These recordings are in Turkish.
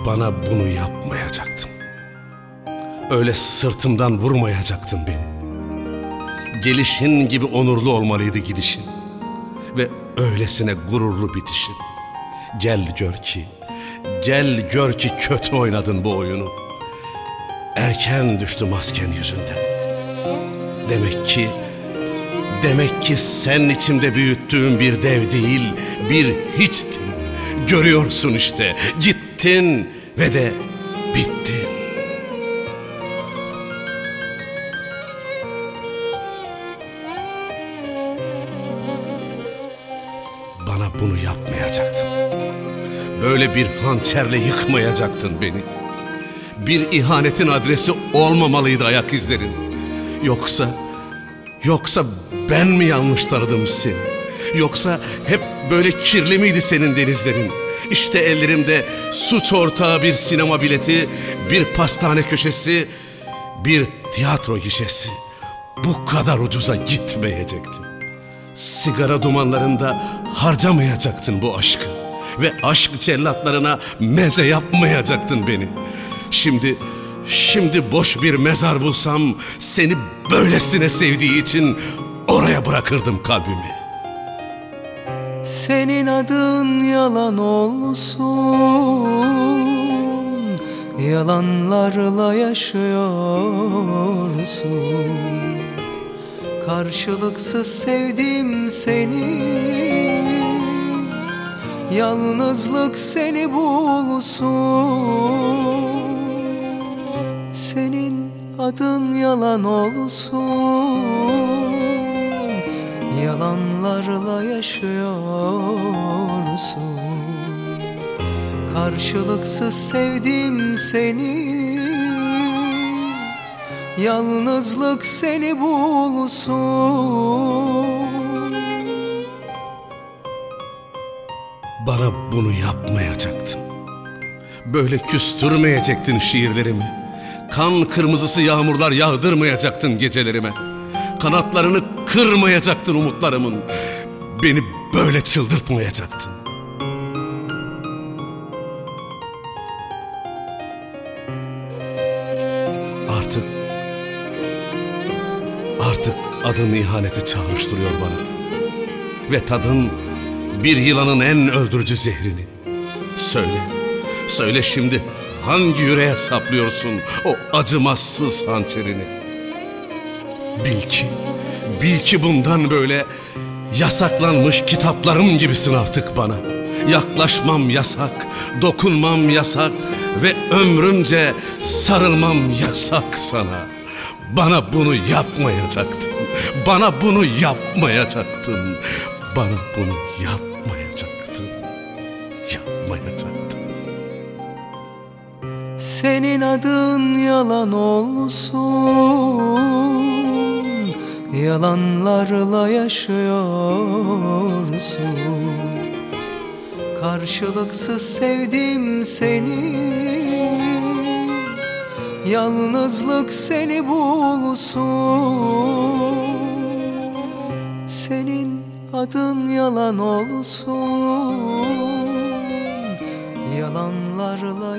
Bana bunu yapmayacaktın. Öyle sırtımdan vurmayacaktın beni. Gelişin gibi onurlu olmalıydı gidişin ve öylesine gururlu bitişin. Gel gör ki kötü oynadın bu oyunu. Erken düştü masken yüzünden. Demek ki sen içimde büyüttüğün bir dev değil, bir hiçtin. Görüyorsun işte, gittin ve de bittin. Bana bunu yapmayacaktın. Böyle bir hançerle yıkmayacaktın beni. Bir ihanetin adresi olmamalıydı ayak izlerin. Yoksa ben mi yanlış tanıdım seni? Yoksa hep böyle kirli miydi senin denizlerin? İşte ellerimde suç ortağı bir sinema bileti, bir pastane köşesi, bir tiyatro gişesi. Bu kadar ucuza gitmeyecektin. Sigara dumanlarında harcamayacaktın bu aşkı. Ve aşk cellatlarına meze yapmayacaktın beni. Şimdi boş bir mezar bulsam seni böylesine sevdiği için oraya bırakırdım kalbimi. Senin adın yalan olsun, yalanlarla yaşıyorsun. Karşılıksız sevdim seni, yalnızlık seni bulsun. Senin adın yalan olsun, yalanlarla yaşıyorsun. Karşılıksız sevdim seni, yalnızlık seni bulsun. Bana bunu yapmayacaktın. Böyle küstürmeyecektin şiirlerimi. Kan kırmızısı yağmurlar yağdırmayacaktın gecelerime. Kanatlarını kırmayacaktın umutlarımın. Beni böyle çıldırtmayacaktın. Artık adın ihaneti çağrıştırıyor bana. Ve tadın bir yılanın en öldürücü zehrini. Söyle şimdi hangi yüreğe saplıyorsun o acımasız hançerini? Bil ki bundan böyle yasaklanmış kitaplarım gibisin artık bana. Yaklaşmam yasak, dokunmam yasak ve ömrümce sarılmam yasak sana. Bana bunu yapmayacaktın. Bana bunu yapmayacaktın. Bana bunu yapmayacaktın. Yapmayacaktın. Senin adın yalan olsun, yalanlarla yaşıyorsun. Karşılıksız sevdim seni, yalnızlık seni bulsun. Senin adın yalan olsun, yalanlarla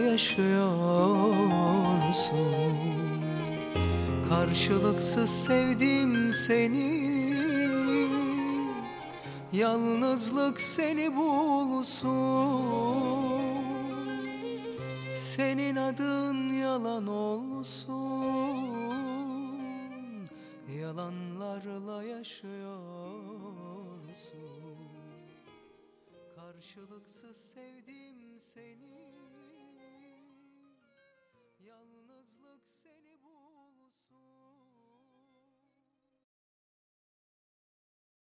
yaşıyorsun. Karşılıksız sevdim seni, yalnızlık seni bulsun. Senin adın yalan olsun, yalanlarla yaşıyorsun. Karşılıksız sevdim seni,